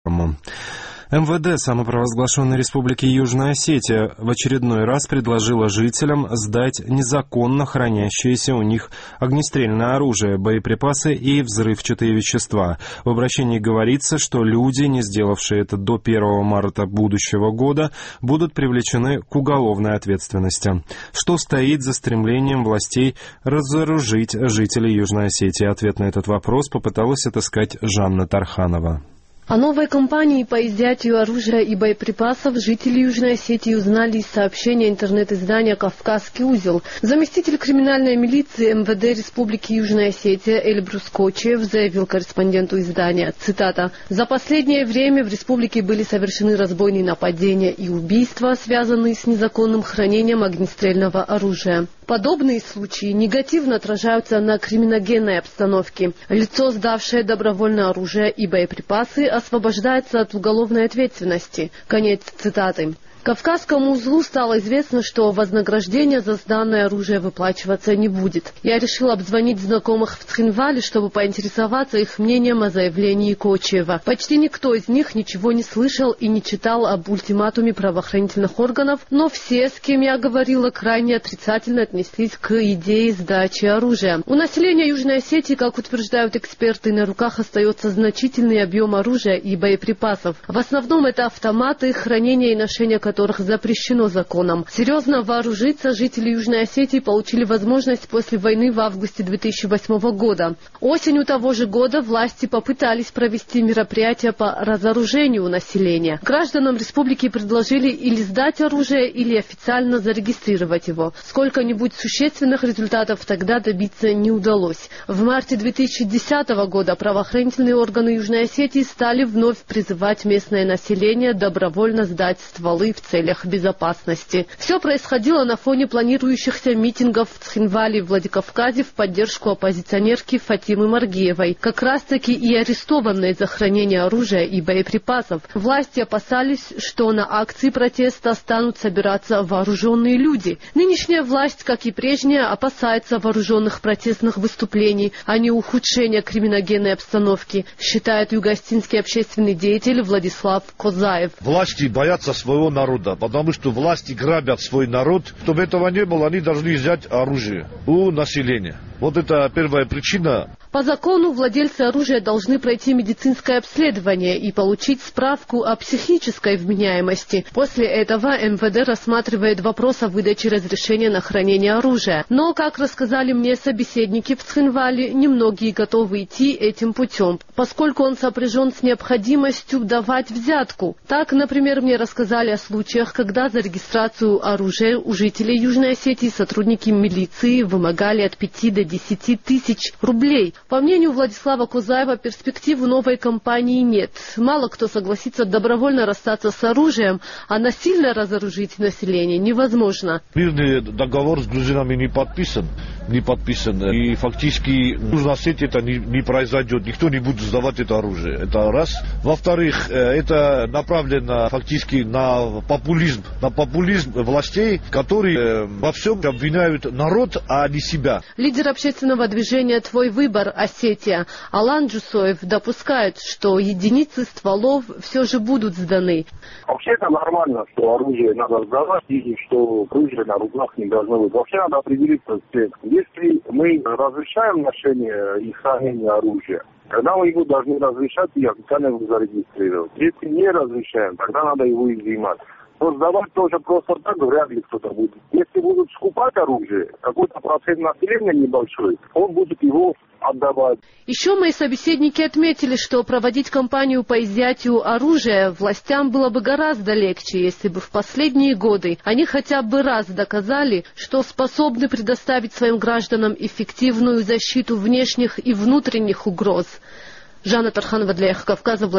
МВД самопровозглашенной Республики Южная Осетия в очередной раз предложила жителям сдать незаконно хранящееся у них огнестрельное оружие, боеприпасы и взрывчатые вещества. В обращении говорится, что люди, не сделавшие это до 1 марта будущего года, будут привлечены к уголовной ответственности. Что стоит за стремлением властей разоружить жителей Южной Осетии? Ответ на этот вопрос попыталась отыскать Жанна Тарханова. О новой кампании по изъятию оружия и боеприпасов жители Южной Осетии узнали из сообщения интернет-издания «Кавказский узел». Заместитель криминальной милиции МВД Республики Южная Осетия Эльбрус Кочиев заявил корреспонденту издания, цитата, «За последнее время в республике были совершены разбойные нападения и убийства, связанные с незаконным хранением огнестрельного оружия. Подобные случаи негативно отражаются на криминогенной обстановке. Лицо, сдавшее добровольно оружие и боеприпасы, освобождается от уголовной ответственности». Конец цитаты. Кавказскому узлу стало известно, что вознаграждение за сданное оружие выплачиваться не будет. Я решил обзвонить знакомых в Цхинвале, чтобы поинтересоваться их мнением о заявлении Кочиева. Почти никто из них ничего не слышал и не читал об ультиматуме правоохранительных органов, но все, с кем я говорила, крайне отрицательно отнеслись к идее сдачи оружия. У населения Южной Осетии, как утверждают эксперты, на руках остается значительный объем оружия и боеприпасов. В основном это автоматы, хранение и ношение которых запрещено законом. Серьезно вооружиться жители Южной Осетии получили возможность после войны в августе 2008 года. Осенью того же года власти попытались провести мероприятия по разоружению населения. Гражданам республики предложили или сдать оружие, или официально зарегистрировать его. Сколько-нибудь существенных результатов тогда добиться не удалось. В марте 2010 года правоохранительные органы Южной Осетии стали вновь призывать местное население добровольно сдать стволы в целях безопасности. Все происходило на фоне планирующихся митингов в Цхинвале и Владикавказе в поддержку оппозиционерки Фатимы Маргиевой, как раз-таки и арестованной за хранение оружия и боеприпасов. Власти опасались, что на акции протеста станут собираться вооруженные люди. Нынешняя власть, как и прежняя, опасается вооруженных протестных выступлений, а не ухудшения криминогенной обстановки, считает югоостинский общественный деятель Владислав Козаев. Власти боятся своего народа, потому что власти грабят свой народ. Чтобы этого не было, они должны взять оружие у населения. Вот это первая причина. По закону владельцы оружия должны пройти медицинское обследование и получить справку о психической вменяемости. После этого МВД рассматривает вопрос о выдаче разрешения на хранение оружия. Но, как рассказали мне собеседники в Цхинвале, немногие готовы идти этим путем, поскольку он сопряжен с необходимостью давать взятку. Так, например, мне рассказали о случаях, когда за регистрацию оружия у жителей Южной Осетии сотрудники милиции вымогали от 5 до 10 тысяч рублей. По мнению Владислава Козаева, перспектив в новой кампании нет. Мало кто согласится добровольно расстаться с оружием, а насильно разоружить население невозможно. Мирный договор с грузинами не подписан. И фактически в Южной Осетии это не произойдет. Никто не будет сдавать это оружие. Это раз. Во-вторых, это направлено фактически на популизм. На популизм властей, которые во всем обвиняют народ, а не себя. Лидер общественного движения «Твой выбор. Осетия» Алан Джусоев допускает, что единицы стволов все же будут сданы. Вообще это нормально, что оружие надо сдавать и что оружие на руках не должно быть. Вообще надо определиться с тем, если мы разрешаем ношение и хранение оружия, тогда мы его должны разрешать и официально его зарегистрировать. Если не разрешаем, тогда надо его изъимать. Но сдавать тоже просто так вряд ли кто-то будет. Если будут скупать оружие, какой-то процент населения небольшой, он будет его отдавать. Еще мои собеседники отметили, что проводить кампанию по изъятию оружия властям было бы гораздо легче, если бы в последние годы они хотя бы раз доказали, что способны предоставить своим гражданам эффективную защиту внешних и внутренних угроз. Жанна Тарханова для «Эхо Кавказа».